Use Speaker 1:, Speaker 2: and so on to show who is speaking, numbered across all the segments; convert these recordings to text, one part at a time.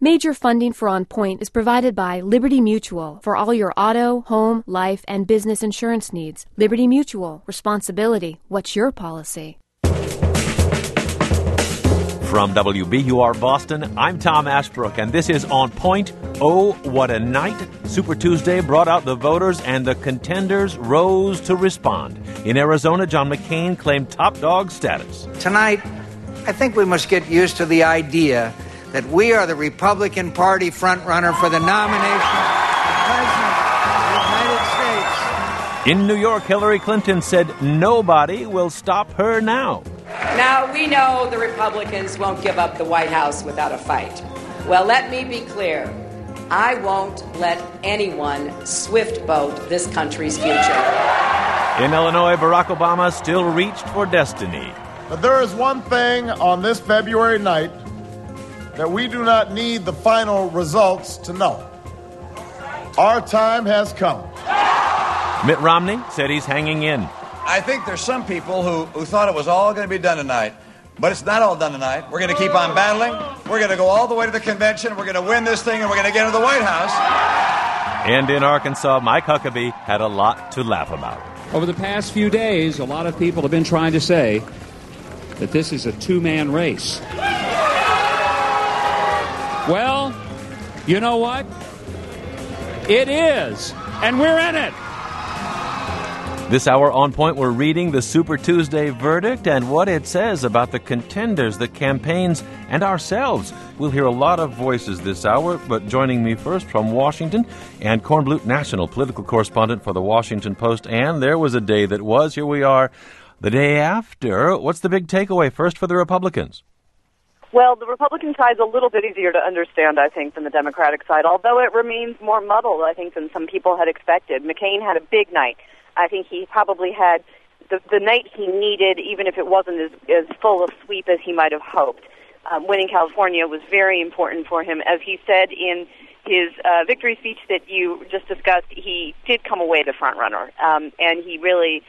Speaker 1: Major funding for On Point is provided by Liberty Mutual for all your auto, home, life, and business insurance needs. Liberty Mutual. Responsibility. What's your policy?
Speaker 2: From WBUR Boston, I'm Tom Ashbrook, and this is On Point. Oh, what a night. Super Tuesday brought out the voters, and the contenders rose to respond. In Arizona, John McCain claimed top dog status.
Speaker 3: Tonight, I think we must get used to the idea that we are the Republican Party frontrunner for the nomination of President of the United States.
Speaker 2: In New York, Hillary Clinton said nobody will stop her now.
Speaker 4: Now, we know the Republicans won't give up the White House without a fight. Well, let me be clear. I won't let anyone swift boat this country's future.
Speaker 2: In Illinois, Barack Obama still reached for destiny.
Speaker 5: But there is one thing on this February night that we do not need the final results to know. Our time has come.
Speaker 2: Mitt Romney said he's hanging in.
Speaker 6: I think there's some people who thought it was all going to be done tonight, but it's not all done tonight. We're going to keep on battling. We're going to go all the way to the convention. We're going to win this thing, and we're going to get into the White House.
Speaker 2: And in Arkansas, Mike Huckabee had a lot to laugh about.
Speaker 7: Over the past few days, a lot of people have been trying to say that this is a two-man race. Well, you know what? It is, and we're in it.
Speaker 2: This hour on Point, we're reading the Super Tuesday verdict and what it says about the contenders, the campaigns, and ourselves. We'll hear a lot of voices this hour, but joining me first from Washington, Ann Kornblut, national political correspondent for the Washington Post. And there was a day that was. Here we are the day after. What's the big takeaway first for the Republicans?
Speaker 8: Well, the Republican side's a little bit easier to understand, I think, than the Democratic side, although it remains more muddled, I think, than some people had expected. McCain had a big night. I think he probably had the night he needed, even if it wasn't as full of sweep as he might have hoped. Winning California was very important for him. As he said in his victory speech that you just discussed, he did come away the front runner, and he really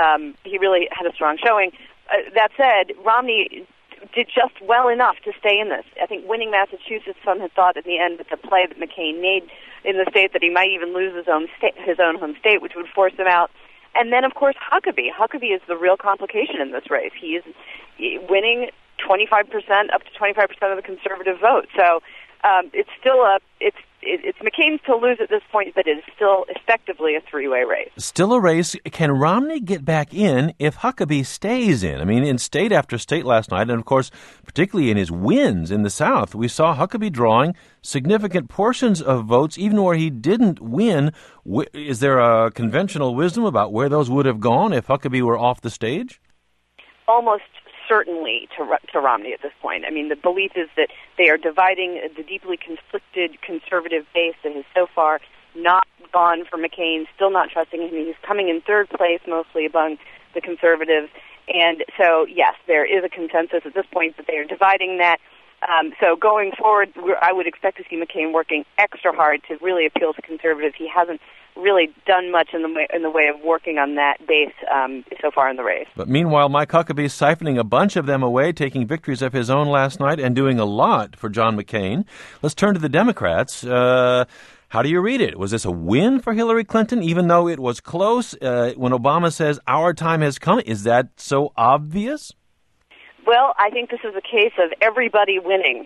Speaker 8: had a strong showing. That said, Romney did just well enough to stay in this. I think winning Massachusetts, some had thought at the end that the play that McCain made in the state that he might even lose his own home state, which would force him out. And then, of course, Huckabee. Huckabee is the real complication in this race. He is winning 25%, up to 25% of the conservative vote. So it's still it's McCain's to lose at this point, but it is still effectively a three-way race.
Speaker 2: Still a race. Can Romney get back in if Huckabee stays in? I mean, in state after state last night, and of course, particularly in his wins in the South, we saw Huckabee drawing significant portions of votes, even where he didn't win. Is there a conventional wisdom about where those would have gone if Huckabee were off the stage?
Speaker 8: Almost certainly to Romney at this point. I mean, the belief is that they are dividing the deeply conflicted conservative base that has so far not gone for McCain, still not trusting him. He's coming in third place, mostly among the conservatives. And so, yes, there is a consensus at this point that they are dividing that. So going forward, I would expect to see McCain working extra hard to really appeal to conservatives. He hasn't really done much in the way of working on that base so far in the race.
Speaker 2: But meanwhile, Mike Huckabee is siphoning a bunch of them away, taking victories of his own last night and doing a lot for John McCain. Let's turn to the Democrats. How do you read it? Was this a win for Hillary Clinton, even though it was close? When Obama says, our time has come, is that so obvious?
Speaker 8: Well, I think this is a case of everybody winning.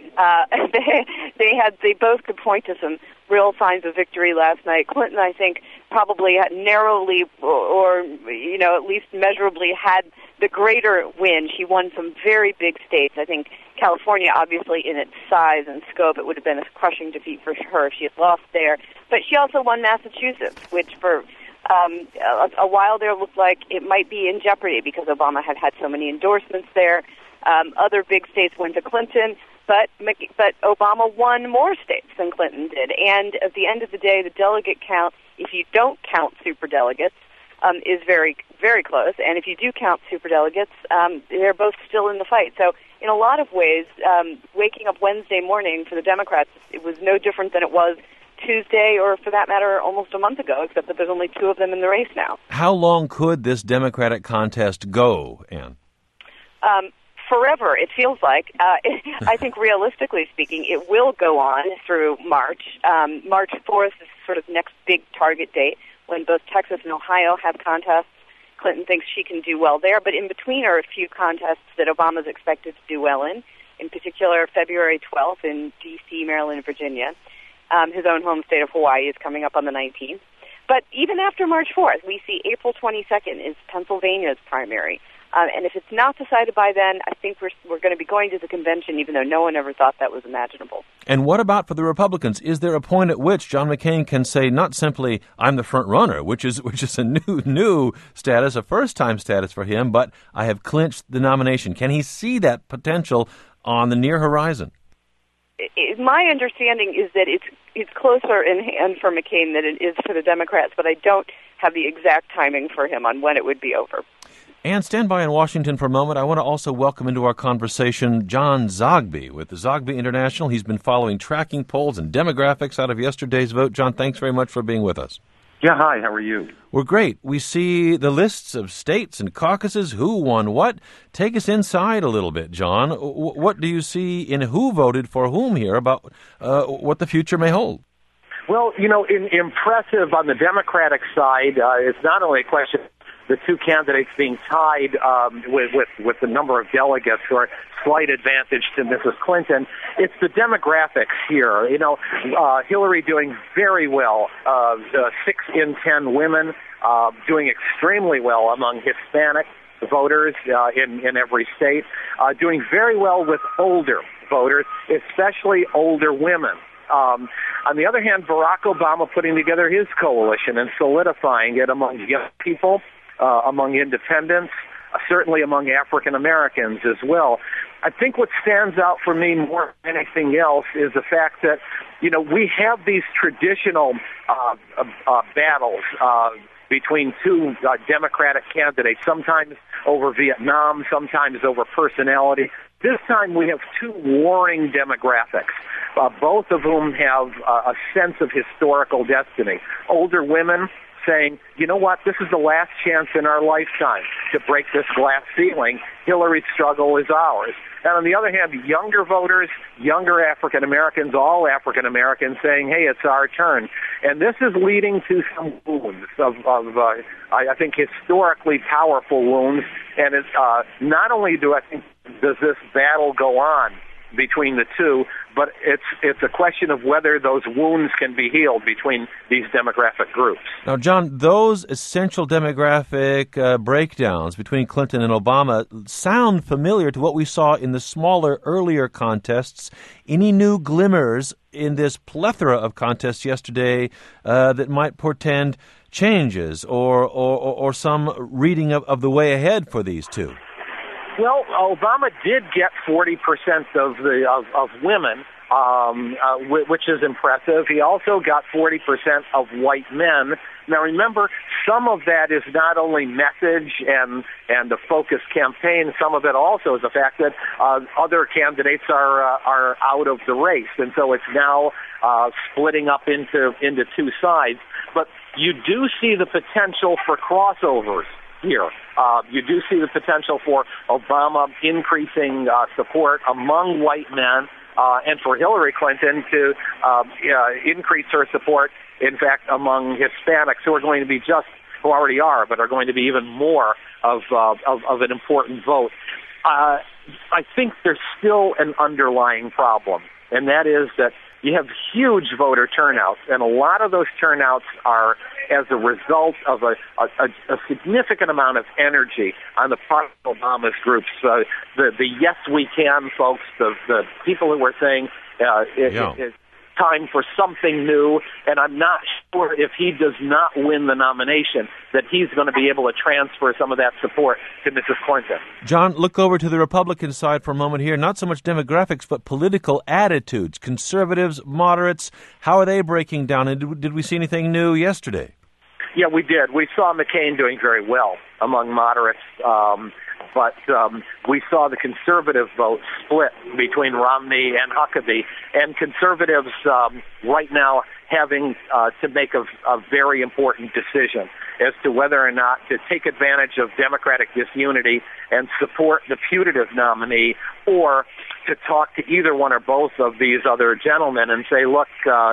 Speaker 8: They both could point to some real signs of victory last night. Clinton, I think, probably had narrowly or at least measurably had the greater win. She won some very big states. I think California, obviously, in its size and scope, it would have been a crushing defeat for her if she had lost there. But she also won Massachusetts, which for a while there looked like it might be in jeopardy because Obama had so many endorsements there. Other big states went to Clinton, but Obama won more states than Clinton did. And at the end of the day, the delegate count, if you don't count superdelegates, is very, very close. And if you do count superdelegates, they're both still in the fight. So in a lot of ways, waking up Wednesday morning for the Democrats, it was no different than it was Tuesday, or for that matter, almost a month ago, except that there's only two of them in the race now.
Speaker 2: How long could this Democratic contest go, Ann?
Speaker 8: forever, it feels like. I think realistically speaking, it will go on through March. March 4th is sort of next big target date when both Texas and Ohio have contests. Clinton thinks she can do well there, but in between are a few contests that Obama's expected to do well in particular February 12th in D.C., Maryland, and Virginia. His own home state of Hawaii is coming up on the 19th. But even after March 4th, we see April 22nd is Pennsylvania's primary. And if it's not decided by then, I think we're going to be going to the convention, even though no one ever thought that was imaginable.
Speaker 2: And what about for the Republicans? Is there a point at which John McCain can say not simply, I'm the front runner, which is a new status, a first-time status for him, but I have clinched the nomination? Can he see that potential on the near horizon?
Speaker 8: My understanding is that it's closer in hand for McCain than it is for the Democrats, but I don't have the exact timing for him on when it would be over.
Speaker 2: And stand by in Washington for a moment. I want to also welcome into our conversation John Zogby with the Zogby International. He's been following tracking polls and demographics out of yesterday's vote. John, thanks very much for being with us.
Speaker 9: Yeah, hi, how are you?
Speaker 2: We're great. We see the lists of states and caucuses, who won what. Take us inside a little bit, John. What do you see in who voted for whom here about what the future may hold?
Speaker 9: Well, impressive on the Democratic side. It's not only a question of the two candidates being tied with the number of delegates who are slight advantage to Mrs. Clinton. It's the demographics here. Hillary doing very well. 6 in 10 women doing extremely well among Hispanic voters in every state. Doing very well with older voters, especially older women. On the other hand, Barack Obama putting together his coalition and solidifying it among young people, among independents, certainly among African Americans as well. I think what stands out for me more than anything else is the fact that, we have these traditional battles between two Democratic candidates, sometimes over Vietnam, sometimes over personality. This time we have two warring demographics, both of whom have a sense of historical destiny. Older women saying, you know what, this is the last chance in our lifetime to break this glass ceiling. Hillary's struggle is ours. And on the other hand, younger voters, younger African Americans, all African Americans saying, hey, it's our turn. And this is leading to some wounds I think, historically powerful wounds. And it's not only does this battle go on between the two, but it's a question of whether those wounds can be healed between these demographic groups.
Speaker 2: Now, John, those essential demographic breakdowns between Clinton and Obama sound familiar to what we saw in the smaller, earlier contests. Any new glimmers in this plethora of contests yesterday that might portend changes or some reading of the way ahead for these two?
Speaker 9: Well, Obama did get 40% of women, which is impressive. He also got 40% of white men. Now, remember, some of that is not only message and the focused campaign. Some of it also is the fact that other candidates are out of the race, and so it's now splitting up into two sides. But you do see the potential for crossovers here. You do see the potential for Obama increasing support among white men and for Hillary Clinton to increase her support, in fact, among Hispanics who already are, but are going to be even more of an important vote. I think there's still an underlying problem, and that is that you have huge voter turnouts, and a lot of those turnouts are as a result of a significant amount of energy on the part of Obama's groups. The Yes We Can folks, the people who were saying it's time for something new, and I'm not sure if he does not win the nomination that he's going to be able to transfer some of that support to Mrs. Clinton.
Speaker 2: John, look over to the Republican side for a moment here. Not so much demographics, but political attitudes. Conservatives, moderates, how are they breaking down? And did we see anything new yesterday?
Speaker 9: Yeah, we did. We saw McCain doing very well among moderates. but we saw the conservative vote split between Romney and Huckabee, and conservatives right now having to make a very important decision as to whether or not to take advantage of Democratic disunity and support the putative nominee, or to talk to either one or both of these other gentlemen and say, look,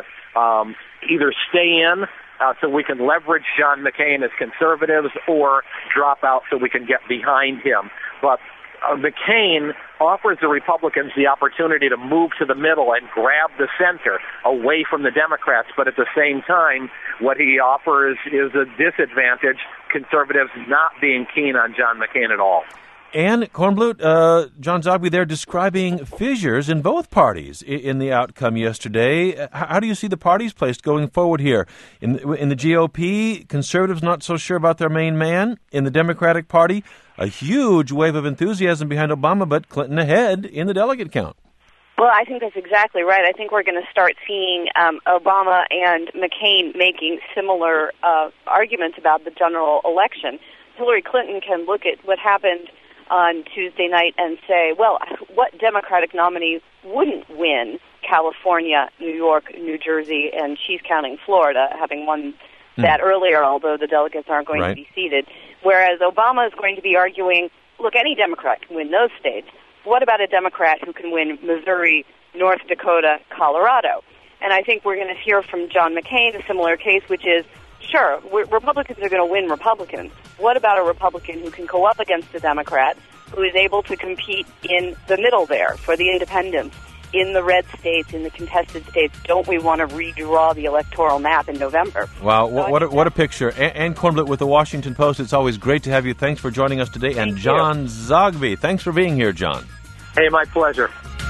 Speaker 9: either stay in so we can leverage John McCain as conservatives, or drop out so we can get behind him. But McCain offers the Republicans the opportunity to move to the middle and grab the center away from the Democrats, but at the same time, what he offers is a disadvantage, conservatives not being keen on John McCain at all.
Speaker 2: And Kornblut, John Zogby there describing fissures in both parties in the outcome yesterday. How do you see the parties placed going forward here? In the GOP, conservatives not so sure about their main man. In the Democratic Party, a huge wave of enthusiasm behind Obama, but Clinton ahead in the delegate count.
Speaker 8: Well, I think that's exactly right. I think we're going to start seeing Obama and McCain making similar arguments about the general election. Hillary Clinton can look at what happened on Tuesday night and say, well, what Democratic nominee wouldn't win California, New York, New Jersey, and she's counting Florida, having won that earlier, although the delegates aren't going to be seated. Whereas Obama is going to be arguing, look, any Democrat can win those states. What about a Democrat who can win Missouri, North Dakota, Colorado? And I think we're going to hear from John McCain a similar case, which is, sure, Republicans are going to win Republicans. What about a Republican who can go up against a Democrat who is able to compete in the middle there for the independents, in the red states, in the contested states? Don't we want to redraw the electoral map in November?
Speaker 2: Wow, what a picture. And Kornblut with the Washington Post, it's always great to have you. Thanks for joining us today. And John Zogby, thanks for being here, John.
Speaker 9: Hey, my pleasure.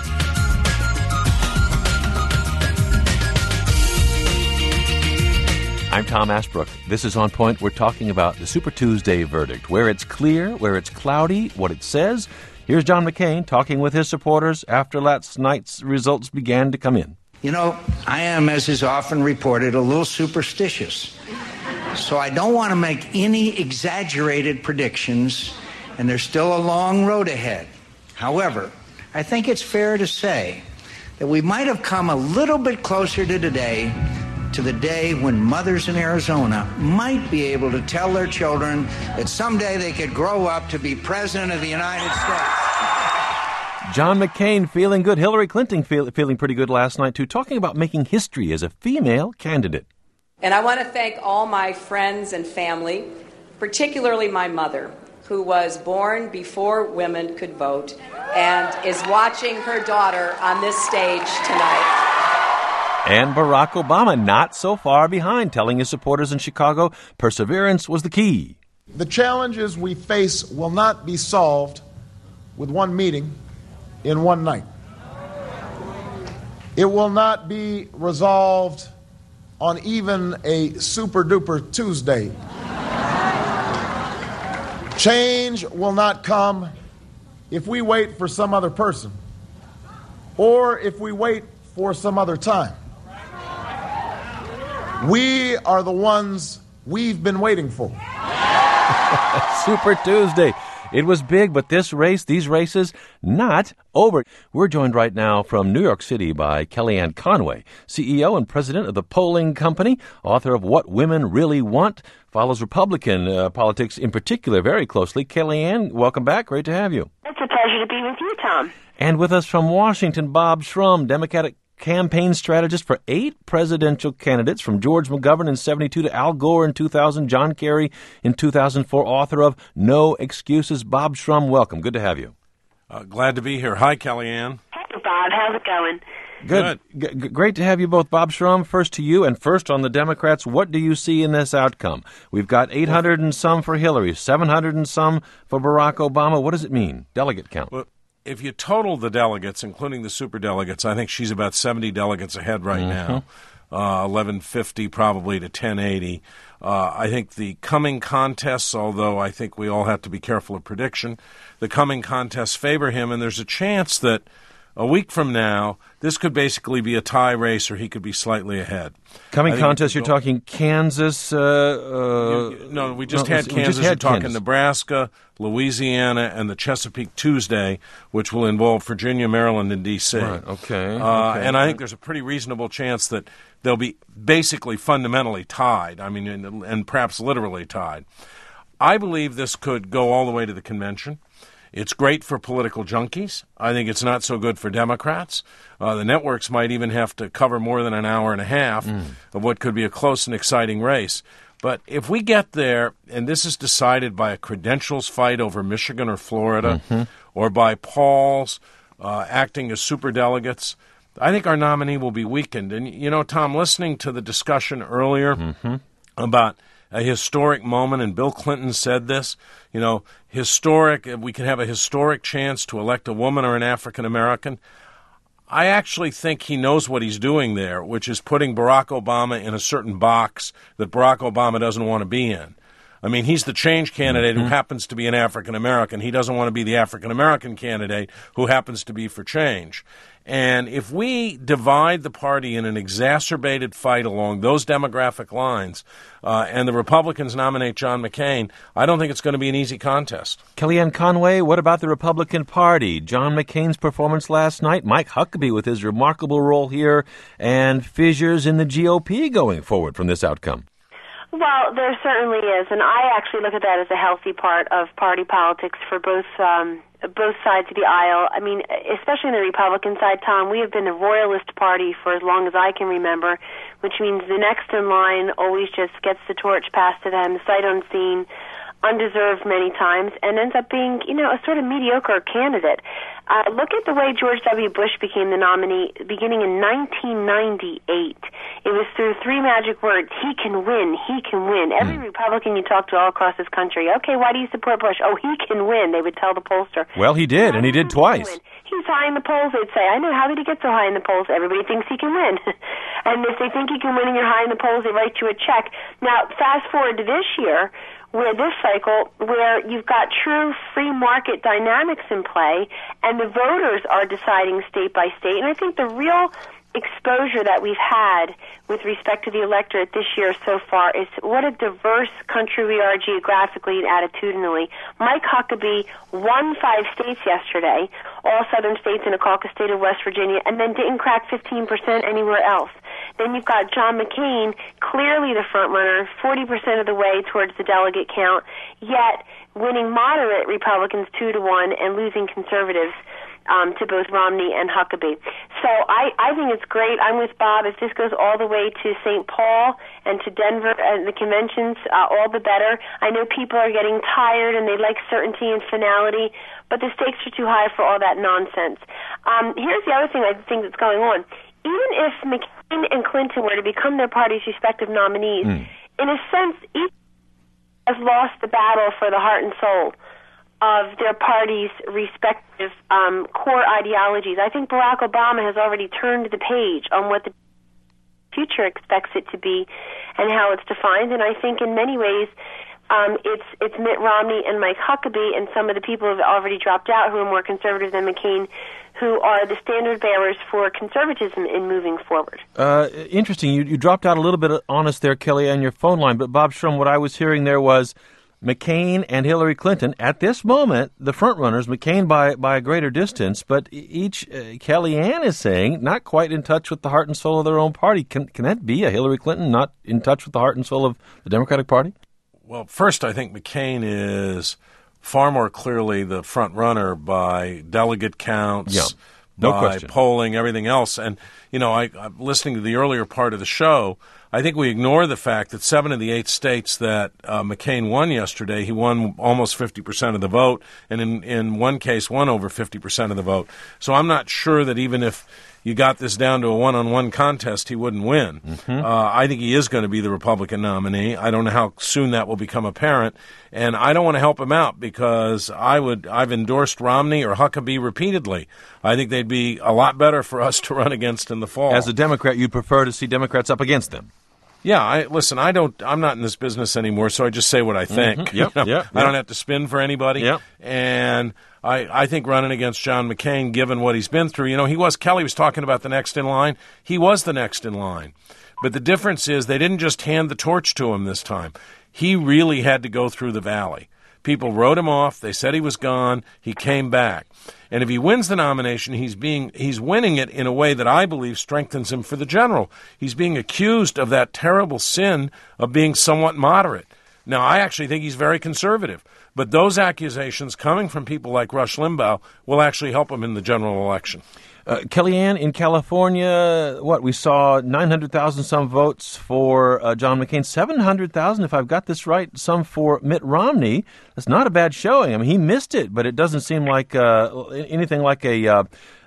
Speaker 2: I'm Tom Asbrook. This is On Point. We're talking about the Super Tuesday verdict, where it's clear, where it's cloudy, what it says. Here's John McCain talking with his supporters after last night's results began to come in.
Speaker 3: You know, I am, as is often reported, a little superstitious. So I don't want to make any exaggerated predictions, and there's still a long road ahead. However, I think it's fair to say that we might have come a little bit closer to today, to the day when mothers in Arizona might be able to tell their children that someday they could grow up to be president of the United States.
Speaker 2: John McCain feeling good. Hillary Clinton feeling pretty good last night, too, talking about making history as a female candidate.
Speaker 4: And I want to thank all my friends and family, particularly my mother, who was born before women could vote and is watching her daughter on this stage tonight.
Speaker 2: And Barack Obama not so far behind, telling his supporters in Chicago perseverance was the key.
Speaker 5: The challenges we face will not be solved with one meeting in one night. It will not be resolved on even a super-duper Tuesday. Change will not come if we wait for some other person or if we wait for some other time. We are the ones we've been waiting for.
Speaker 2: Super Tuesday. It was big, but these races, not over. We're joined right now from New York City by Kellyanne Conway, CEO and president of the Polling Company, author of What Women Really Want, follows Republican politics in particular very closely. Kellyanne, welcome back. Great to have you.
Speaker 10: It's a pleasure to be with you, Tom.
Speaker 2: And with us from Washington, Bob Shrum, Democratic campaign strategist for 8 presidential candidates, from George McGovern in 1972 to Al Gore in 2000, John Kerry in 2004, author of No Excuses. Bob Shrum, welcome. Good to have you.
Speaker 11: Glad to be here. Hi, Kellyanne.
Speaker 10: Hey, Bob. How's it going?
Speaker 2: Good. Great to have you both. Bob Shrum, first to you, and first on the Democrats. What do you see in this outcome? We've got 800 and some for Hillary, 700 and some for Barack Obama. What does it mean? Delegate count.
Speaker 11: Well, if you total the delegates, including the superdelegates, I think she's about 70 delegates ahead right now, 1150 probably to 1080. I think the coming contests, although I think we all have to be careful of prediction, the coming contests favor him, and there's a chance that a week from now, this could basically be a tie race, or he could be slightly ahead.
Speaker 2: Coming contest, you're talking Kansas?
Speaker 11: No, we just had Kansas. We're talking Nebraska, Louisiana, and the Chesapeake Tuesday, which will involve Virginia, Maryland, and D.C.
Speaker 2: Right, okay.
Speaker 11: And I think there's a pretty reasonable chance that they'll be basically fundamentally tied, and perhaps literally tied. I believe this could go all the way to the convention. It's great for political junkies. I think it's not so good for Democrats. The networks might even have to cover more than an hour and a half of what could be a close and exciting race. But if we get there, and this is decided by a credentials fight over Michigan or Florida, or by Pauls acting as superdelegates, I think our nominee will be weakened. And, Tom, listening to the discussion earlier about a historic moment, and Bill Clinton said this, historic, we can have a historic chance to elect a woman or an African American. I actually think he knows what he's doing there, which is putting Barack Obama in a certain box that Barack Obama doesn't want to be in. I mean, he's the change candidate who happens to be an African American. He doesn't want to be the African American candidate who happens to be for change. And if we divide the party in an exacerbated fight along those demographic lines, and the Republicans nominate John McCain, I don't think it's going to be an easy contest.
Speaker 2: Kellyanne Conway, what about the Republican Party? John McCain's performance last night, Mike Huckabee with his remarkable role here, and fissures in the GOP going forward from this outcome.
Speaker 10: Well, there certainly is, and I actually look at that as a healthy part of party politics for both sides of the aisle. I mean, especially on the Republican side, Tom, we have been the royalist party for as long as I can remember, which means the next in line always just gets the torch passed to them, sight unseen, undeserved many times, and ends up being, a sort of mediocre candidate. Look at the way George W. Bush became the nominee beginning in 1998. It was through three magic words: he can win, he can win. Every Republican you talk to all across this country, okay, why do you support Bush? Oh, he can win, they would tell the pollster.
Speaker 2: Well, he did, and he did twice.
Speaker 10: He's high in the polls, they'd say. I know, how did he get so high in the polls? Everybody thinks he can win. And if they think he can win and you're high in the polls, they write you a check. Now, fast forward to this year, this cycle, where you've got true free market dynamics in play, and the voters are deciding state by state. And I think the real exposure that we've had with respect to the electorate this year so far is what a diverse country we are geographically and attitudinally. Mike Huckabee won 5 states yesterday, all southern states and a caucus state of West Virginia, and then didn't crack 15% anywhere else. Then you've got John McCain, clearly the front runner, 40% of the way towards the delegate count, yet winning moderate Republicans 2-1 and losing conservatives to both Romney and Huckabee. So I think it's great. I'm with Bob. If this goes all the way to St. Paul and to Denver and the conventions, all the better. I know people are getting tired and they like certainty and finality, but the stakes are too high for all that nonsense. Here's the other thing I think that's going on. Even if McCain and Clinton were to become their party's respective nominees, in a sense, each has lost the battle for the heart and soul of their party's respective core ideologies. I think Barack Obama has already turned the page on what the future expects it to be and how it's defined, and I think in many ways it's Mitt Romney and Mike Huckabee and some of the people who have already dropped out who are more conservative than McCain who are the standard bearers for conservatism in moving forward.
Speaker 2: Interesting. You dropped out a little bit on us there, Kelly, on your phone line, but Bob Shrum, what I was hearing there was McCain and Hillary Clinton, at this moment, the front runners, McCain by a greater distance, but each, Kellyanne is saying, not quite in touch with the heart and soul of their own party. Can that be a Hillary Clinton not in touch with the heart and soul of the Democratic Party?
Speaker 11: Well, first, I think McCain is far more clearly the front runner by delegate counts, by polling, everything else. And, I'm listening to the earlier part of the show. I think we ignore the fact that 7 of the 8 states that McCain won yesterday, he won almost 50% of the vote, and in one case won over 50% of the vote. So I'm not sure that even if you got this down to a one-on-one contest, he wouldn't win. I think he is going to be the Republican nominee. I don't know how soon that will become apparent, and I don't want to help him out because I've endorsed Romney or Huckabee repeatedly. I think they'd be a lot better for us to run against in the fall.
Speaker 2: As a Democrat, you'd prefer to see Democrats up against them?
Speaker 11: Yeah, I'm not in this business anymore, so I just say what I think.
Speaker 2: Mm-hmm. Yep.
Speaker 11: I don't have to spin for anybody.
Speaker 2: Yep.
Speaker 11: And I think running against John McCain, given what he's been through, Kelly was talking about the next in line. He was the next in line. But the difference is they didn't just hand the torch to him this time. He really had to go through the valley. People wrote him off. They said he was gone. He came back. And if he wins the nomination, he's winning it in a way that I believe strengthens him for the general. He's being accused of that terrible sin of being somewhat moderate. Now, I actually think he's very conservative. But those accusations coming from people like Rush Limbaugh will actually help him in the general election.
Speaker 2: Kellyanne, in California, we saw 900,000 some votes for John McCain, 700,000, if I've got this right, some for Mitt Romney. That's not a bad showing. I mean, he missed it, but it doesn't seem like anything like a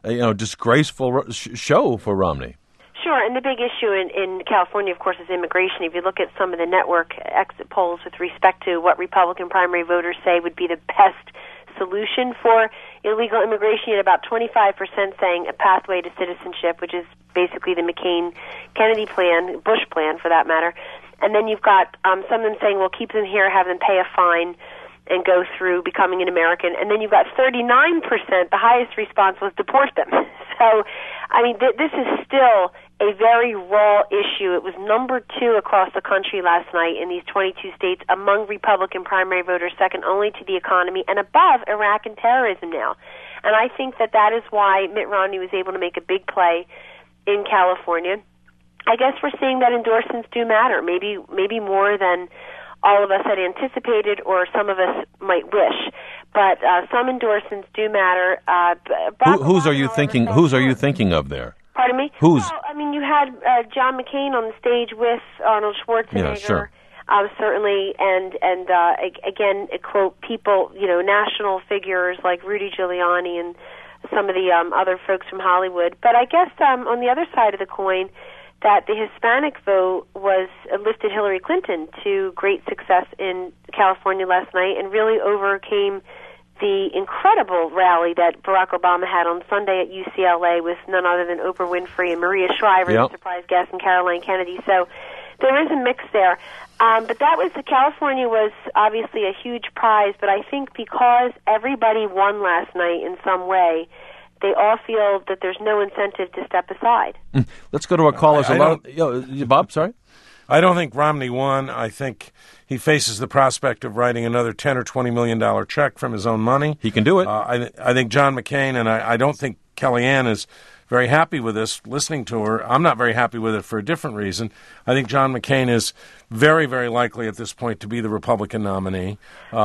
Speaker 2: disgraceful show for Romney.
Speaker 10: Sure, and the big issue in California, of course, is immigration. If you look at some of the network exit polls with respect to what Republican primary voters say would be the best solution for illegal immigration, you had about 25% saying a pathway to citizenship, which is basically the McCain-Kennedy plan, Bush plan for that matter. And then you've got some of them saying, well, keep them here, have them pay a fine, and go through becoming an American. And then you've got 39%, the highest response was deport them. So, I mean, this is still a very raw issue. It was number 2 across the country last night in these 22 states among Republican primary voters, second only to the economy and above Iraq and terrorism now. And I think that is why Mitt Romney was able to make a big play in California. I guess we're seeing that endorsements do matter, maybe more than all of us had anticipated or some of us might wish. But some endorsements do matter.
Speaker 2: Whose are you thinking of there?
Speaker 10: Pardon me?
Speaker 2: Who's?
Speaker 10: Well, I mean, you had John McCain on the stage with Arnold Schwarzenegger.
Speaker 2: Yeah, sure.
Speaker 10: Certainly, and again, quote people, national figures like Rudy Giuliani and some of the other folks from Hollywood. But I guess on the other side of the coin, that the Hispanic vote lifted Hillary Clinton to great success in California last night and really overcame the incredible rally that Barack Obama had on Sunday at UCLA with none other than Oprah Winfrey and Maria Shriver, the surprise guest, and Caroline Kennedy. So there is a mix there. But California was obviously a huge prize, but I think because everybody won last night in some way, they all feel that there's no incentive to step aside.
Speaker 2: Let's go to our callers. Bob, sorry?
Speaker 11: I don't think Romney won. I think he faces the prospect of writing another $10 or $20 million check from his own money.
Speaker 2: He can do it.
Speaker 11: I think John McCain, and I don't think Kellyanne is very happy with this, listening to her. I'm not very happy with it for a different reason. I think John McCain is very, very likely at this point to be the Republican nominee.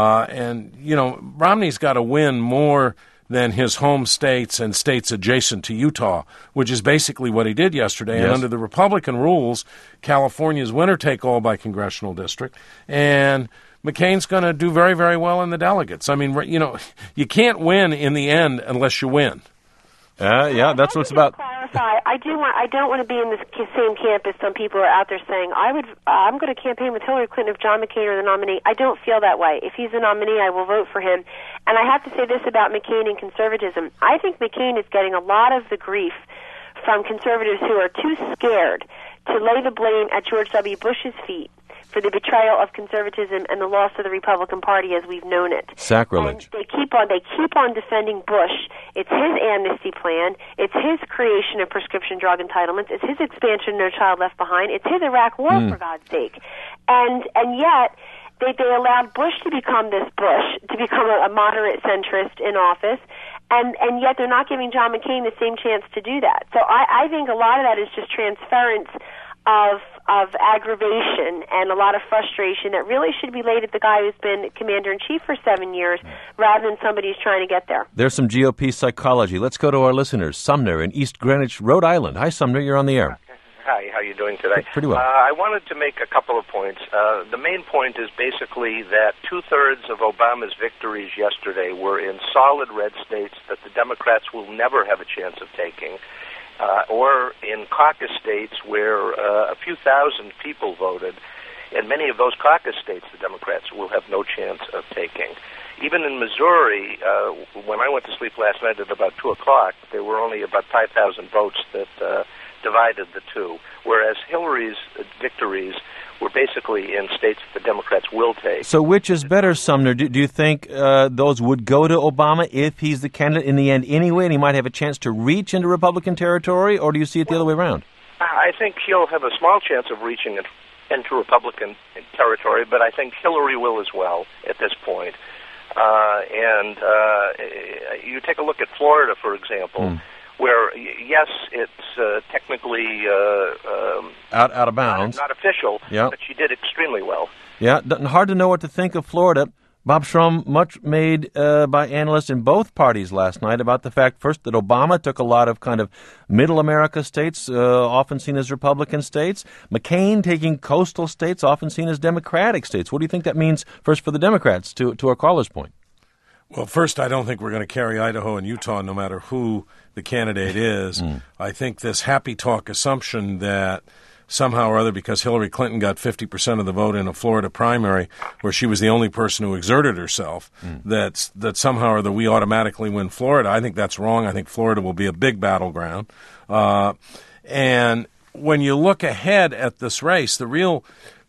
Speaker 11: Romney's got to win more than his home states and states adjacent to Utah, which is basically what he did yesterday. Yes. And under the Republican rules, California's winner-take-all by congressional district. And McCain's going to do very, very well in the delegates. I mean, you can't win in the end unless you win.
Speaker 2: That's what it's about.
Speaker 10: Clarify. I don't want to be in the same camp as some people are out there saying I'm going to campaign with Hillary Clinton if John McCain are the nominee. I don't feel that way. If he's the nominee, I will vote for him. And I have to say this about McCain and conservatism. I think McCain is getting a lot of the grief from conservatives who are too scared to lay the blame at George W. Bush's feet for the betrayal of conservatism and the loss of the Republican Party as we've known it.
Speaker 2: Sacrilege.
Speaker 10: And they keep on defending Bush. It's his amnesty plan. It's his creation of prescription drug entitlements. It's his expansion of No Child Left Behind. It's his Iraq War, for God's sake. And yet they allowed Bush to become a moderate centrist in office. And yet they're not giving John McCain the same chance to do that. So I think a lot of that is just transference of aggravation and a lot of frustration that really should be laid at the guy who's been commander-in-chief for 7 years rather than somebody who's trying to get there.
Speaker 2: There's some GOP psychology. Let's go to our listeners. Sumner in East Greenwich, Rhode Island. Hi, Sumner. You're on the air.
Speaker 12: Hi. How are you doing today?
Speaker 2: Pretty well.
Speaker 12: I wanted to make a couple of points. The main point is basically that two-thirds of Obama's victories yesterday were in solid red states that the Democrats will never have a chance of taking. Or in caucus states where a few thousand people voted, and many of those caucus states the Democrats will have no chance of taking. Even in Missouri, when I went to sleep last night at about 2 o'clock, there were only about 5,000 votes that divided the two, whereas Hillary's victories were basically in states that the Democrats will take.
Speaker 2: So which is better, Sumner? Do you think those would go to Obama if he's the candidate in the end anyway, and he might have a chance to reach into Republican territory, or do you see it the other way around?
Speaker 12: I think he'll have a small chance of reaching into Republican territory, but I think Hillary will as well at this point. And you take a look at Florida, for example, where, yes, it's technically
Speaker 2: out of bounds,
Speaker 12: not official,
Speaker 2: yep.
Speaker 12: but she did extremely well.
Speaker 2: Yeah, hard to know what to think of Florida. Bob Shrum, much made by analysts in both parties last night about the fact, first, that Obama took a lot of kind of middle America states, often seen as Republican states. McCain taking coastal states, often seen as Democratic states. What do you think that means, first, for the Democrats, to our caller's point?
Speaker 11: Well, first, I don't think we're going to carry Idaho and Utah no matter who the candidate is. I think this happy talk assumption that somehow or other, because Hillary Clinton got 50% of the vote in a Florida primary where she was the only person who exerted herself, that somehow or other we automatically win Florida. I think that's wrong. I think Florida will be a big battleground. And when you look ahead at this race, the real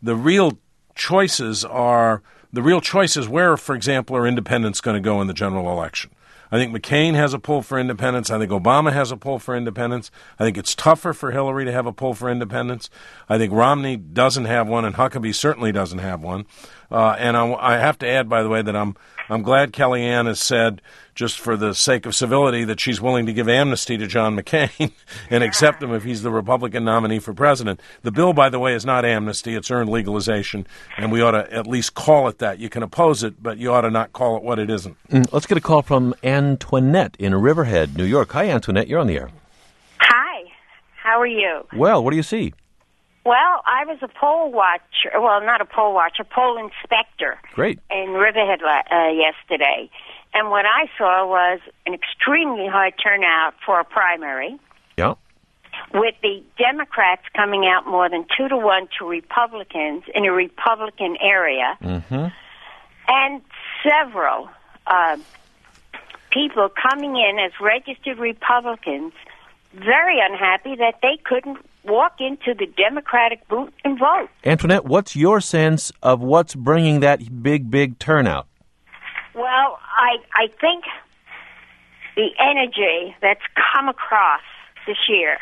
Speaker 11: choices are where, for example, are independents going to go in the general election. I think McCain has a pull for independence. I think Obama has a pull for independence. I think it's tougher for Hillary to have a pull for independence. I think Romney doesn't have one, and Huckabee certainly doesn't have one. And I have to add, by the way, that I'm glad Kellyanne has said, just for the sake of civility, that she's willing to give amnesty to John McCain and accept him if he's the Republican nominee for president. The bill, by the way, is not amnesty. It's earned legalization, and we ought to at least call it that. You can oppose it, but you ought to not call it what it isn't.
Speaker 2: Let's get a call from Antoinette in Riverhead, New York. Hi, Antoinette. You're on the air.
Speaker 13: Hi. How are you?
Speaker 2: Well, what do you see?
Speaker 13: Well, I was a poll watcher. Well, not a poll watcher, poll inspector.
Speaker 2: Great.
Speaker 13: In Riverhead yesterday. And what I saw was an extremely high turnout for a primary.
Speaker 2: Yeah.
Speaker 13: With the Democrats coming out more than 2-1 to Republicans in a Republican area.
Speaker 2: Mm-hmm.
Speaker 13: And several people coming in as registered Republicans, very unhappy that they couldn't walk into the Democratic booth and vote.
Speaker 2: Antoinette, what's your sense of what's bringing that big turnout?
Speaker 13: Well, I think the energy that's come across this year.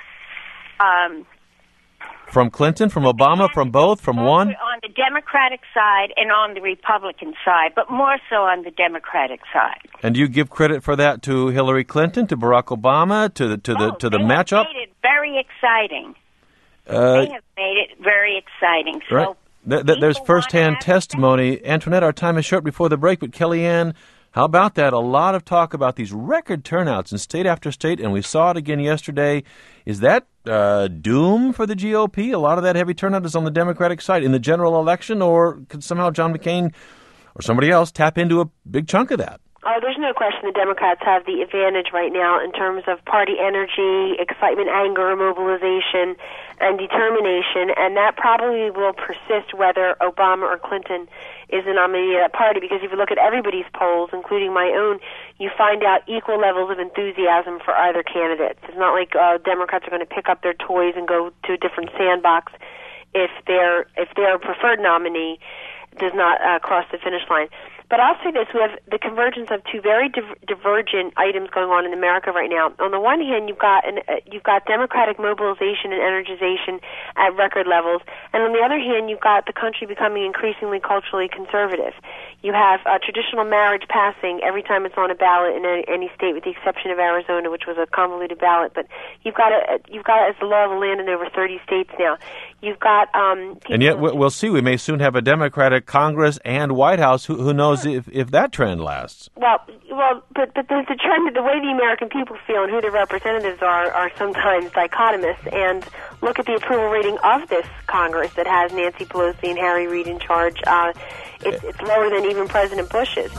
Speaker 2: From Clinton, from Obama, from both, from one?
Speaker 13: On the Democratic side and on the Republican side, but more so on the Democratic side.
Speaker 2: And do you give credit for that to Hillary Clinton, to Barack Obama, to the matchup?
Speaker 13: They have made it very exciting. They have made it very exciting. So
Speaker 2: right. There's firsthand testimony. Antoinette, our time is short before the break, but Kellyanne, how about that? A lot of talk about these record turnouts in state after state, and we saw it again yesterday. Is that doom for the GOP? A lot of that heavy turnout is on the Democratic side in the general election, or could somehow John McCain or somebody else tap into a big chunk of that?
Speaker 10: Oh, there's no question the Democrats have the advantage right now in terms of party energy, excitement, anger, mobilization, and determination, and that probably will persist whether Obama or Clinton is the nominee of that party, because if you look at everybody's polls, including my own, you find out equal levels of enthusiasm for either candidate. It's not like Democrats are going to pick up their toys and go to a different sandbox if their preferred nominee does not cross the finish line. But I'll say this, we have the convergence of two very divergent items going on in America right now. On the one hand, you've got Democratic mobilization and energization at record levels, and on the other hand, you've got the country becoming increasingly culturally conservative. You have traditional marriage passing every time it's on a ballot in any state, with the exception of Arizona, which was a convoluted ballot. But you've got as the law of the land in over 30 states now. You've got
Speaker 2: and yet we'll see. We may soon have a Democratic Congress and White House. Who knows if that trend lasts?
Speaker 10: Well, but the trend, the way the American people feel and who their representatives are sometimes dichotomous. And look at the approval rating of this Congress that has Nancy Pelosi and Harry Reid in charge. It's lower than even President Bush's.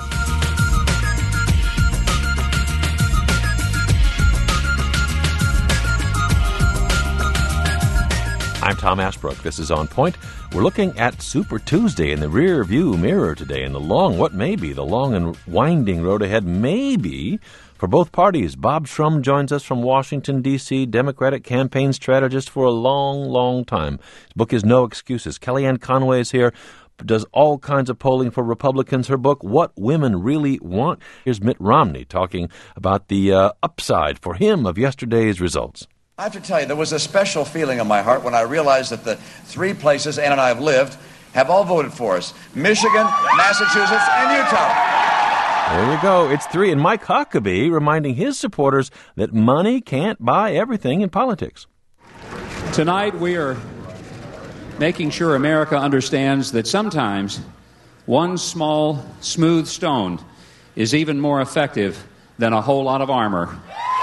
Speaker 2: I'm Tom Ashbrook. This is On Point. We're looking at Super Tuesday in the rear view mirror today, and what may be the long and winding road ahead may be for both parties. Bob Shrum joins us from Washington, D.C., Democratic campaign strategist for a long, long time. His book is No Excuses. Kellyanne Conway is here, does all kinds of polling for Republicans. Her book, What Women Really Want. Here's Mitt Romney talking about the upside for him of yesterday's results.
Speaker 6: I have to tell you, there was a special feeling in my heart when I realized that the three places Ann and I have lived have all voted for us: Michigan, Massachusetts, and Utah.
Speaker 2: There you go. It's 3. And Mike Huckabee reminding his supporters that money can't buy everything in politics.
Speaker 7: Tonight we are making sure America understands that sometimes one small, smooth stone is even more effective than a whole lot of armor.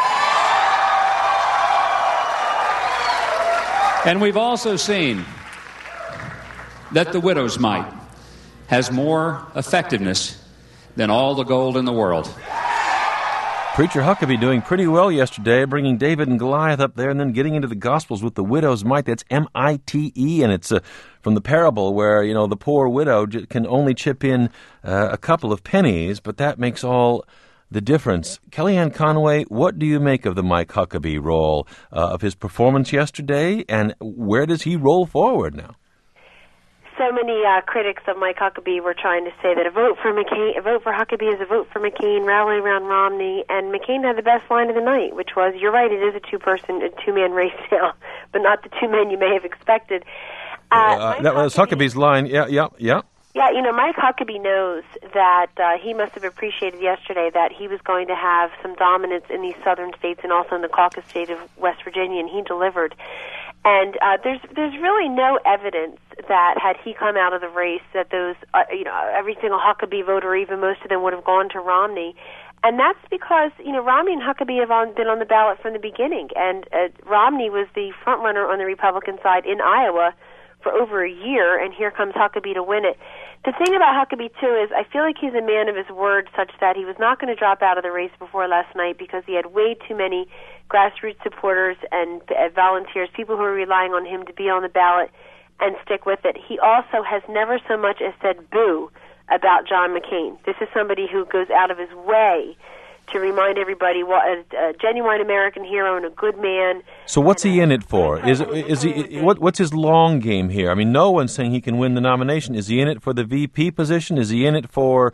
Speaker 7: And we've also seen that the widow's mite has more effectiveness than all the gold in the world.
Speaker 2: Preacher Huckabee doing pretty well yesterday, bringing David and Goliath up there and then getting into the Gospels with the widow's mite. That's M-I-T-E, and it's from the parable where, the poor widow can only chip in a couple of pennies, but that makes all the difference. Kellyanne Conway, what do you make of the Mike Huckabee role, of his performance yesterday, and where does he roll forward now?
Speaker 10: So many critics of Mike Huckabee were trying to say that a vote for Huckabee is a vote for McCain, rally around Romney, and McCain had the best line of the night, which was, "You're right, it is a two-man race now, but not the two men you may have expected."
Speaker 2: That was Huckabee's line. Yeah.
Speaker 10: Yeah, Mike Huckabee knows that he must have appreciated yesterday that he was going to have some dominance in these southern states and also in the caucus state of West Virginia, and he delivered. And there's really no evidence that had he come out of the race that those every single Huckabee voter, even most of them, would have gone to Romney. And that's because Romney and Huckabee have been on the ballot from the beginning, and Romney was the front runner on the Republican side in Iowa for over a year, and here comes Huckabee to win it. The thing about Huckabee, too, is I feel like he's a man of his word, such that he was not going to drop out of the race before last night because he had way too many grassroots supporters and volunteers, people who are relying on him to be on the ballot and stick with it. He also has never so much as said boo about John McCain. This is somebody who goes out of his way to remind everybody what a genuine American hero and a good man.
Speaker 2: So what's he in it for? What's his long game here? I mean, no one's saying he can win the nomination. Is he in it for the VP position? Is he in it for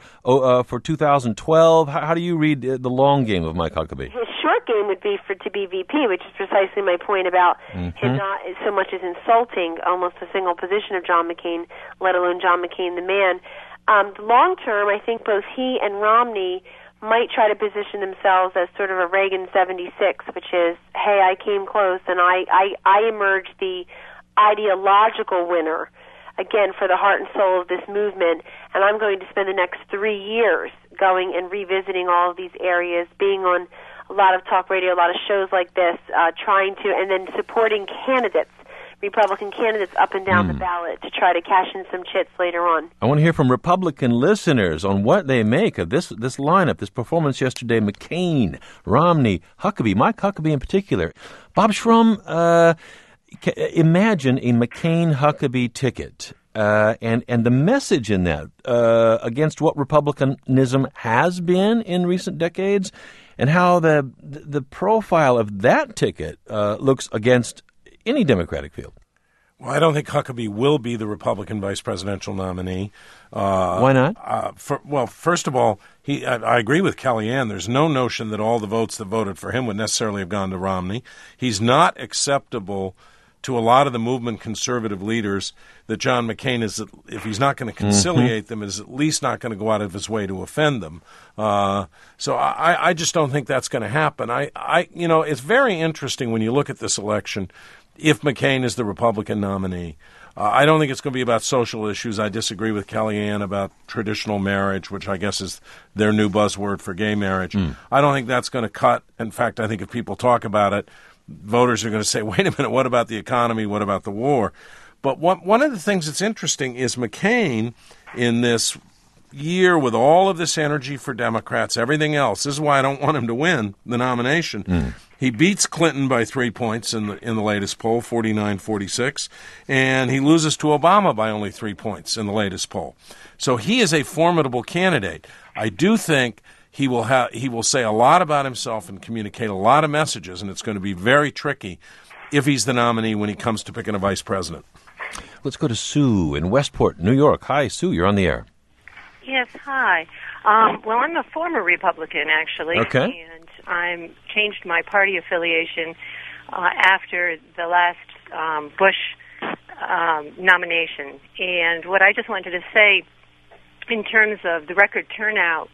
Speaker 2: 2012? How do you read the long game of Mike Huckabee?
Speaker 10: His short game would be to be VP, which is precisely my point about him not so much as insulting almost a single position of John McCain, let alone John McCain the man. The long term, I think both he and Romney might try to position themselves as sort of a Reagan 76, which is, hey, I came close and I emerged the ideological winner, again, for the heart and soul of this movement, and I'm going to spend the next 3 years going and revisiting all of these areas, being on a lot of talk radio, a lot of shows like this, trying to, and then supporting candidates, Republican candidates up and down the ballot to try to cash in some chits later on.
Speaker 2: I want to hear from Republican listeners on what they make of this lineup, this performance yesterday. McCain, Romney, Huckabee, Mike Huckabee in particular. Bob Shrum, imagine a McCain-Huckabee ticket and the message in that against what Republicanism has been in recent decades, and how the profile of that ticket looks against any Democratic field.
Speaker 11: Well, I don't think Huckabee will be the Republican vice presidential nominee.
Speaker 2: Why not?
Speaker 11: First of all, I agree with Kellyanne. There's no notion that all the votes that voted for him would necessarily have gone to Romney. He's not acceptable to a lot of the movement conservative leaders that John McCain is, if he's not going to conciliate them, is at least not going to go out of his way to offend them. So I just don't think that's going to happen. It's very interesting when you look at this election. If McCain is the Republican nominee, I don't think it's going to be about social issues. I disagree with Kellyanne about traditional marriage, which I guess is their new buzzword for gay marriage. I don't think that's going to cut. In fact, I think if people talk about it, voters are going to say, wait a minute, what about the economy? What about the war? But one of the things that's interesting is McCain, in this year with all of this energy for Democrats, everything else, this is why I don't want him to win the nomination. He beats Clinton by 3 points in the latest poll, 49-46, and he loses to Obama by only 3 points in the latest poll. So he is a formidable candidate. I do think He will say a lot about himself and communicate a lot of messages, and it's going to be very tricky if he's the nominee when he comes to picking a vice president.
Speaker 2: Let's go to Sue in Westport, New York. Hi, Sue, you're on the air.
Speaker 14: Yes, hi. Well, I'm a former Republican, actually.
Speaker 2: Okay.
Speaker 14: And I changed my party affiliation after the last Bush nomination. And what I just wanted to say, in terms of the record turnout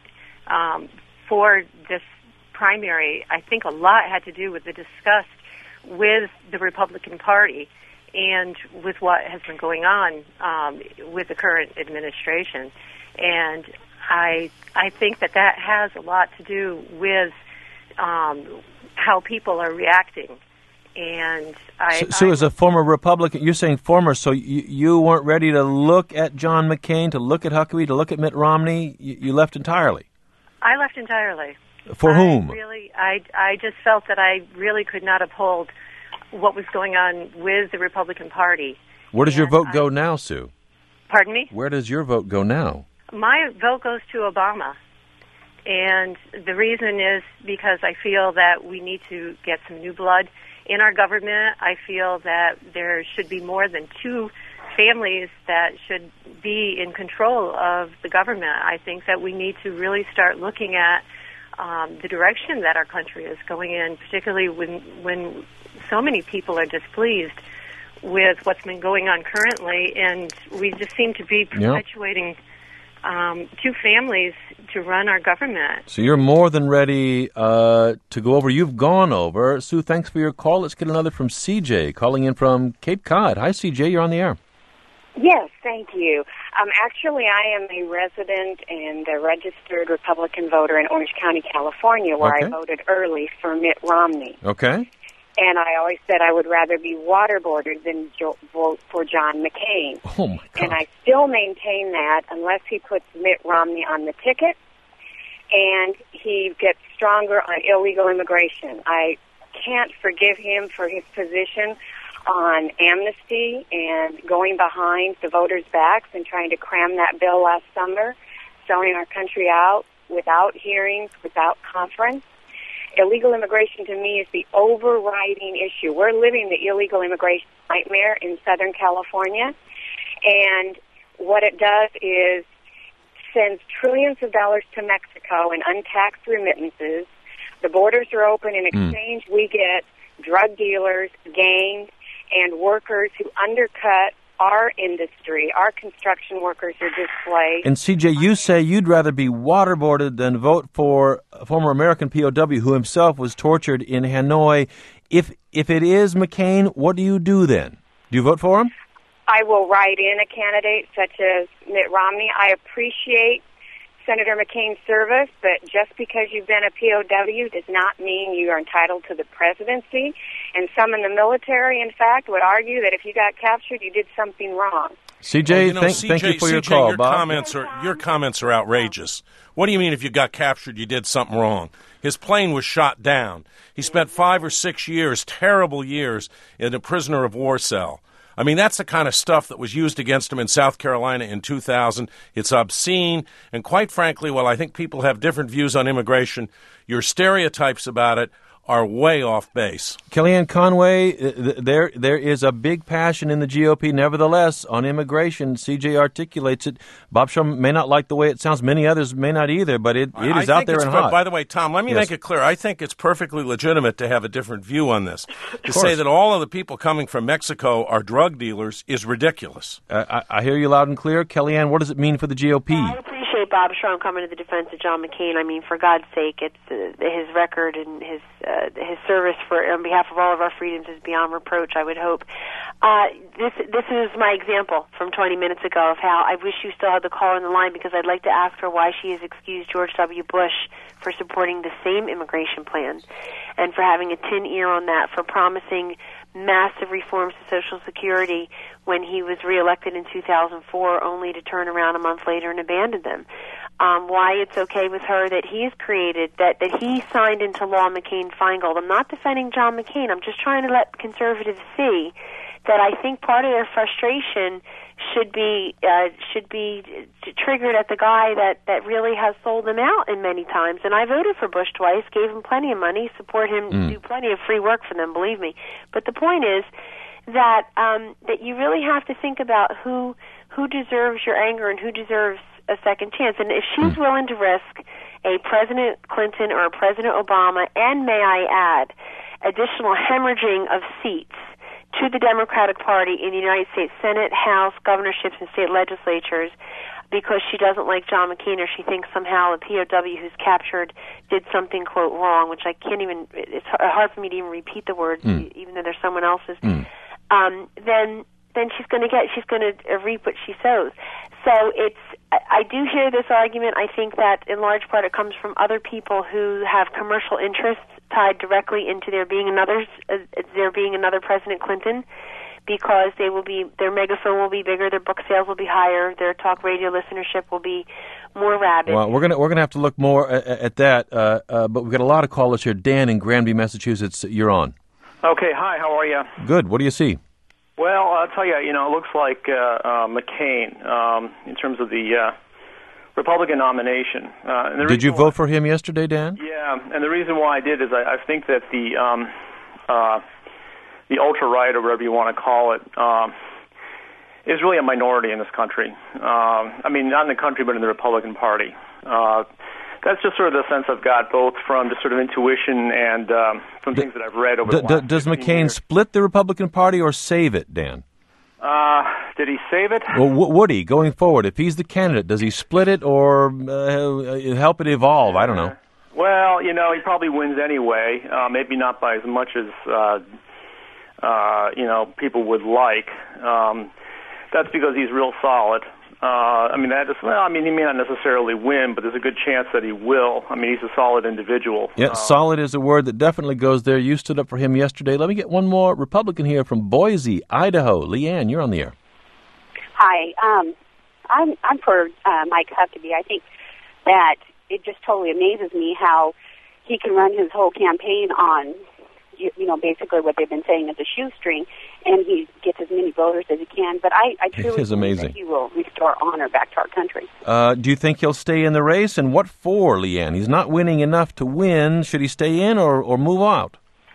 Speaker 14: for this primary, I think a lot had to do with the disgust with the Republican Party and with what has been going on with the current administration. And I think that has a lot to do with how people are reacting. And
Speaker 2: So as a former Republican, you're saying former, so you weren't ready to look at John McCain, to look at Huckabee, to look at Mitt Romney? You left entirely?
Speaker 14: I left entirely.
Speaker 2: For whom?
Speaker 14: I just felt that I really could not uphold what was going on with the Republican Party.
Speaker 2: Where does your vote go now, Sue?
Speaker 14: Pardon me?
Speaker 2: Where does your vote go now?
Speaker 14: My vote goes to Obama. And the reason is because I feel that we need to get some new blood in our government. I feel that there should be more than two families that should be in control of the government. I think that we need to really start looking at the direction that our country is going in, particularly when so many people are displeased with what's been going on currently, and we just seem to be perpetuating two families to run our government.
Speaker 2: So you're more than ready to go over. You've gone over. Sue, thanks for your call. Let's get another from CJ, calling in from Cape Cod. Hi, CJ, you're on the air.
Speaker 15: Yes, thank you. Actually, I am a resident and a registered Republican voter in Orange County, California, where I voted early for Mitt Romney.
Speaker 2: Okay.
Speaker 15: And I always said I would rather be waterboarded than vote for John McCain.
Speaker 2: Oh, my God.
Speaker 15: And I still maintain that unless he puts Mitt Romney on the ticket and he gets stronger on illegal immigration. I can't forgive him for his position on amnesty and going behind the voters' backs and trying to cram that bill last summer, selling our country out without hearings, without conference. Illegal immigration to me is the overriding issue. We're living the illegal immigration nightmare in Southern California, and what it does is sends trillions of dollars to Mexico in untaxed remittances. The borders are open. In exchange, we get drug dealers, gangs, and workers who undercut our industry. Our construction workers are displaced.
Speaker 2: And CJ, you say you'd rather be waterboarded than vote for a former American POW who himself was tortured in Hanoi. If it is McCain, what do you do then? Do you vote for him?
Speaker 15: I will write in a candidate such as Mitt Romney. I appreciate Senator McCain's service, but just because you've been a POW does not mean you are entitled to the presidency. And some in the military, in fact, would argue that if you got captured, you did something wrong.
Speaker 2: CJ, thank you for your call,
Speaker 11: your
Speaker 2: Bob.
Speaker 11: Your comments are outrageous. What do you mean if you got captured, you did something wrong? His plane was shot down. He spent 5 or 6 years, terrible years, in a prisoner of war cell. I mean, that's the kind of stuff that was used against him in South Carolina in 2000. It's obscene, and quite frankly, while I think people have different views on immigration, your stereotypes about it are way off base.
Speaker 2: Kellyanne Conway, there is a big passion in the GOP, nevertheless, on immigration. CJ articulates it. Bob Shaw may not like the way it sounds. Many others may not either, but it is out there and hot.
Speaker 11: By the way, Tom, let me make it clear. I think it's perfectly legitimate to have a different view on this. To say that all of the people coming from Mexico are drug dealers is ridiculous.
Speaker 2: I hear you loud and clear. Kellyanne, what does it mean for the GOP?
Speaker 10: I appreciate Bob Shaw coming to the defense of John McCain. I mean, for God's sake, it's his record and his service on behalf of all of our freedoms is beyond reproach, I would hope. This is my example from 20 minutes ago of how I wish you still had the caller on the line, because I'd like to ask her why she has excused George W. Bush for supporting the same immigration plan and for having a tin ear on that, for promising massive reforms to Social Security when he was reelected in 2004, only to turn around a month later and abandon them. Why it's okay with her that he's created, that he signed into law McCain-Feingold. I'm not defending John McCain. I'm just trying to let conservatives see that I think part of their frustration should be triggered at the guy that really has sold them out in many times. And I voted for Bush twice, gave him plenty of money, support him, do plenty of free work for them, believe me. But the point is that that you really have to think about who deserves your anger and who deserves a second chance. And if she's willing to risk a President Clinton or a President Obama, and may I add, additional hemorrhaging of seats to the Democratic Party in the United States Senate, House, governorships, and state legislatures, because she doesn't like John McCain, or she thinks somehow a POW who's captured did something, quote, wrong, which I can't even, it's hard for me to even repeat the words, even though there's someone else's, then she's going to reap what she sows. So I do hear this argument. I think that in large part it comes from other people who have commercial interests tied directly into there being another President Clinton, because their megaphone will be bigger, their book sales will be higher, their talk radio listenership will be more rabid.
Speaker 2: Well, we're gonna have to look more at that. But we've got a lot of callers here. Dan in Granby, Massachusetts, you're on.
Speaker 16: Okay, hi. How are you?
Speaker 2: Good. What do you see?
Speaker 16: Well, I'll tell you. It looks like McCain in terms of the Republican nomination.
Speaker 2: Did you vote for him yesterday, Dan?
Speaker 16: Yeah, and the reason why I did is I think that the ultra-right, or whatever you want to call it, is really a minority in this country. I mean, not in the country, but in the Republican Party. That's just sort of the sense I've got, both from just sort of intuition and from things that I've read over the last
Speaker 2: Does McCain
Speaker 16: years.
Speaker 2: split the Republican Party or save it, Dan?
Speaker 16: Did he save it?
Speaker 2: Well, would he, going forward? If he's the candidate, does he split it or help it evolve? I don't know.
Speaker 16: Well, he probably wins anyway, maybe not by as much as people would like. That's because he's real solid. He may not necessarily win, but there's a good chance that he will. I mean, he's a solid individual.
Speaker 2: Yeah, solid is a word that definitely goes there. You stood up for him yesterday. Let me get one more Republican here from Boise, Idaho. Leanne, you're on the air.
Speaker 17: Hi. I'm for Mike Huckabee. I think that it just totally amazes me how he can run his whole campaign on basically what they've been saying is a shoestring, and he gets as many voters as he can. But I truly believe that he will restore honor back to our country.
Speaker 2: Do you think he'll stay in the race? And what for, Leanne? He's not winning enough to win. Should he stay in or move out?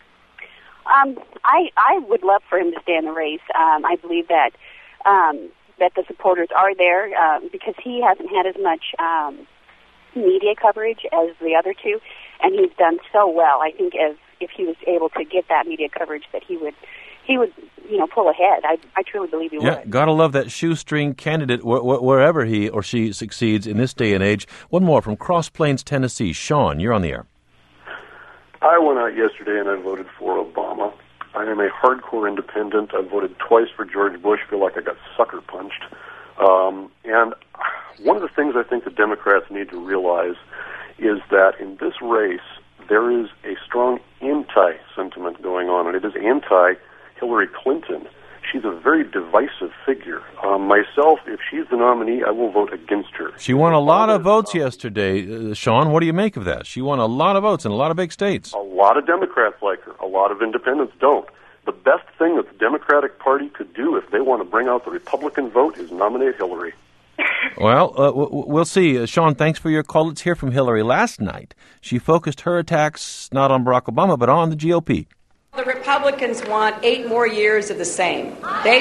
Speaker 17: I would love for him to stay in the race. I believe that the supporters are there because he hasn't had as much media coverage as the other two, and he's done so well. I think if he was able to get that media coverage, that he would pull ahead. I truly believe he would.
Speaker 2: Yeah, gotta love that shoestring candidate wherever he or she succeeds in this day and age. One more from Cross Plains, Tennessee. Sean, you're on the air.
Speaker 18: I went out yesterday and I voted for Obama. I am a hardcore independent. I voted twice for George Bush. Feel like I got sucker punched. And one of the things I think the Democrats need to realize is that in this race, there is a strong anti-sentiment going on, and it is anti-Hillary Clinton. She's a very divisive figure. Myself, if she's the nominee, I will vote against her.
Speaker 2: She won a lot of votes yesterday. Sean, what do you make of that? She won a lot of votes in a lot of big states.
Speaker 18: A lot of Democrats like her. A lot of independents don't. The best thing that the Democratic Party could do if they want to bring out the Republican vote is nominate Hillary.
Speaker 2: Well, we'll see. Sean, thanks for your call. Let's hear from Hillary. Last night, she focused her attacks not on Barack Obama, but on the GOP.
Speaker 4: The Republicans want 8 more years of the same. They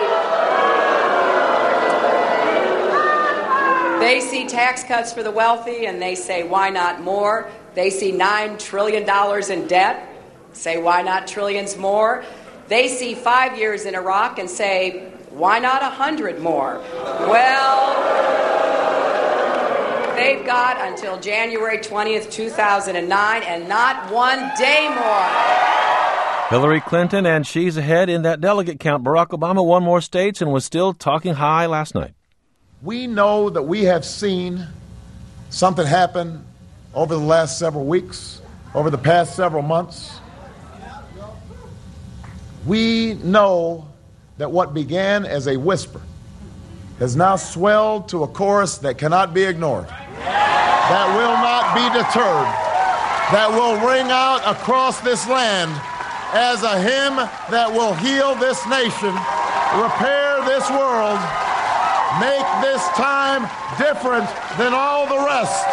Speaker 4: see tax cuts for the wealthy, and they say, why not more? They see $9 trillion in debt, say, why not trillions more? They see 5 years in Iraq and say, why not 100 more? Well, they've got until January 20th, 2009, and not one day more.
Speaker 2: Hillary Clinton, and she's ahead in that delegate count. Barack Obama won more states and was still talking high last night.
Speaker 5: We know that we have seen something happen over the last several weeks, over the past several months. We know that what began as a whisper has now swelled to a chorus that cannot be ignored, that will not be deterred, that will ring out across this land as a hymn that will heal this nation, repair this world, make this time different than all the rest.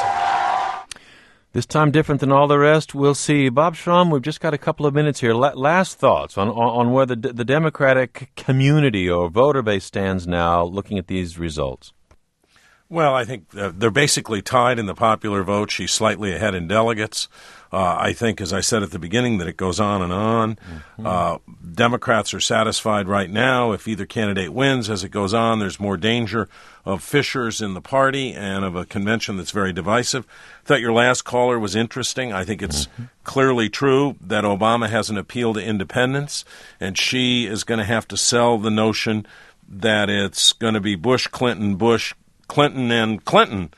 Speaker 2: This time different than all the rest, we'll see. Bob Shrum, we've just got a couple of minutes here. Last thoughts on where the Democratic community or voter base stands now looking at these results.
Speaker 11: Well, I think they're basically tied in the popular vote. She's slightly ahead in delegates. I think, as I said at the beginning, that it goes on and on. Mm-hmm. Democrats are satisfied right now. If either candidate wins, as it goes on, there's more danger of fissures in the party and of a convention that's very divisive. I thought your last caller was interesting. I think it's clearly true that Obama has an appeal to independents, and she is going to have to sell the notion that it's going to be Bush, Clinton, and Clinton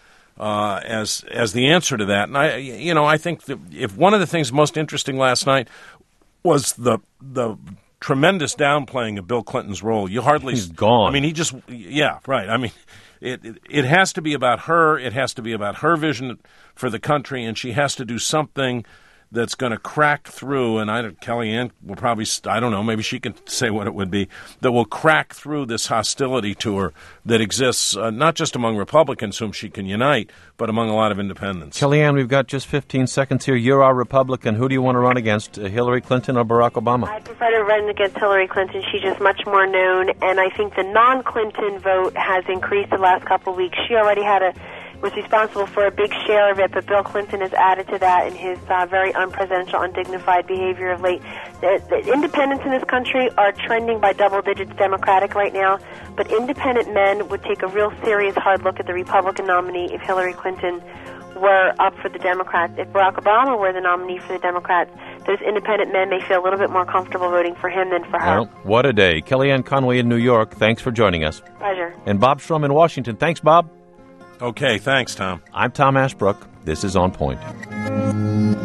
Speaker 11: as the answer to that. And I think that if one of the things most interesting last night was the tremendous downplaying of Bill Clinton's role. He's
Speaker 2: gone.
Speaker 11: I mean, right. I mean, it has to be about her. It has to be about her vision for the country, and she has to do something that's going to crack through, and Kellyanne will probably, I don't know, maybe she can say what it would be, that will crack through this hostility to her that exists not just among Republicans whom she can unite, but among a lot of independents.
Speaker 2: Kellyanne, we've got just 15 seconds here. You're our Republican. Who do you want to run against, Hillary Clinton or Barack Obama?
Speaker 10: I prefer to run against Hillary Clinton. She's just much more known, and I think the non-Clinton vote has increased the last couple of weeks. She already was responsible for a big share of it, but Bill Clinton has added to that in his very unpresidential, undignified behavior of late. The independents in this country are trending by double digits Democratic right now, but independent men would take a real serious hard look at the Republican nominee if Hillary Clinton were up for the Democrats. If Barack Obama were the nominee for the Democrats, those independent men may feel a little bit more comfortable voting for him than for her.
Speaker 2: Well, what a day. Kellyanne Conway in New York, thanks for joining us.
Speaker 10: Pleasure.
Speaker 2: And Bob Shrum in Washington. Thanks, Bob.
Speaker 11: Okay, thanks, Tom.
Speaker 2: I'm Tom Ashbrook. This is On Point.